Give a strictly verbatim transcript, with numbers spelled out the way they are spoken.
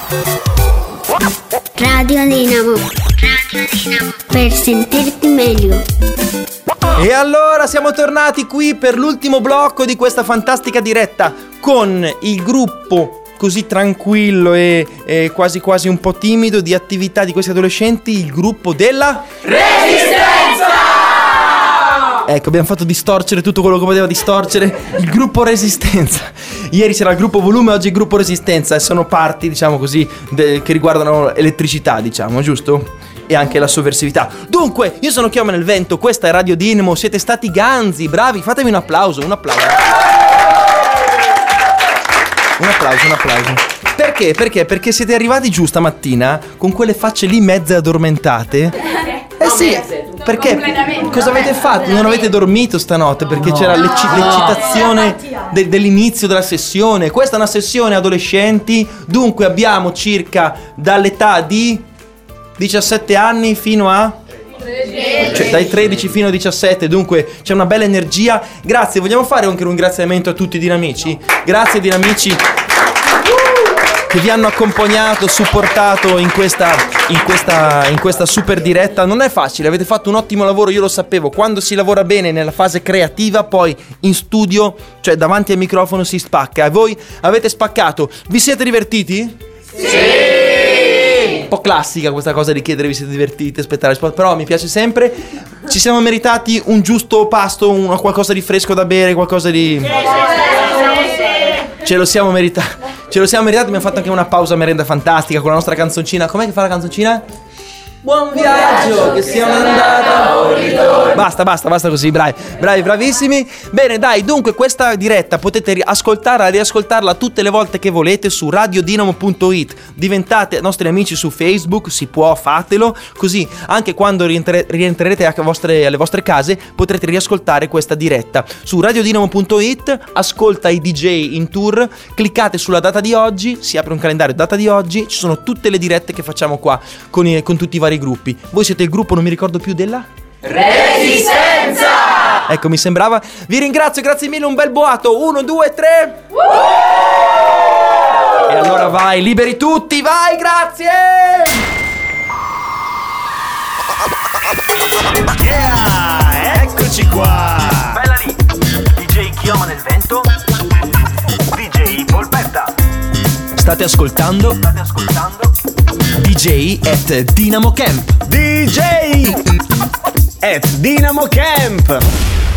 Radio Dinamo. Radio Dinamo. Per sentirti meglio. E allora siamo tornati qui per l'ultimo blocco di questa fantastica diretta con il gruppo così tranquillo e, e quasi quasi un po' timido di attività di questi adolescenti, il gruppo della Resistenza! Ecco, abbiamo fatto distorcere tutto quello che poteva distorcere. Il gruppo Resistenza. Ieri c'era il gruppo Volume, oggi il gruppo Resistenza. E sono parti, diciamo così, de- che riguardano elettricità, diciamo, giusto? E anche la sovversività. Dunque, io sono Chioma nel Vento, questa è Radio Dinamo. Siete stati ganzi, bravi, fatemi un applauso, un applauso. Un applauso, un applauso. Perché? Perché? Perché siete arrivati giù stamattina con quelle facce lì mezze addormentate. Eh sì, perché cosa avete fatto? Non avete dormito stanotte perché c'era l'ecci- l'eccitazione de- dell'inizio della sessione. Questa è una sessione adolescenti, dunque abbiamo circa dall'età di diciassette anni fino a... cioè dai tredici fino a diciassette, dunque c'è una bella energia. Grazie, vogliamo fare anche un ringraziamento a tutti i dinamici? Grazie dinamici che vi hanno accompagnato, supportato in questa, in questa, in questa super diretta. Non è facile, avete fatto un ottimo lavoro, io lo sapevo. Quando si lavora bene nella fase creativa, poi in studio, cioè davanti al microfono, si spacca. E voi avete spaccato. Vi siete divertiti? Sì! Un po' classica questa cosa di chiedere vi siete divertiti, aspettare spot, però mi piace sempre. Ci siamo meritati un giusto pasto, un, qualcosa di fresco da bere, qualcosa di... Ce lo siamo meritati. Ce lo siamo meritati, abbiamo fatto anche una pausa merenda fantastica con la nostra canzoncina. Com'è che fa la canzoncina? Buon viaggio, che sia un'andata. Basta, basta, basta così, bravi, bravi, bravissimi. Bene, dai, dunque questa diretta potete ascoltarla e riascoltarla tutte le volte che volete su radio dinamo punto it. Diventate nostri amici su Facebook, si può, fatelo. Così anche quando rientre- rientrerete a vostre, alle vostre case potrete riascoltare questa diretta. Su radio dinamo punto it, ascolta i D J in tour, cliccate sulla data di oggi, si apre un calendario data di oggi, ci sono tutte le dirette che facciamo qua con, i, con tutti i vari gruppi. Voi siete il gruppo, non mi ricordo più, della Resistenza! Ecco, mi sembrava. Vi ringrazio, grazie mille, un bel boato. Uno, due, tre. Uh! E allora vai, liberi tutti, vai, grazie! Yeah, eccoci qua. Bella lì, D J Chioma nel Vento, D J Polpetta. State ascoltando? State ascoltando? D J at Dinamo Camp. D J at Dinamo Camp.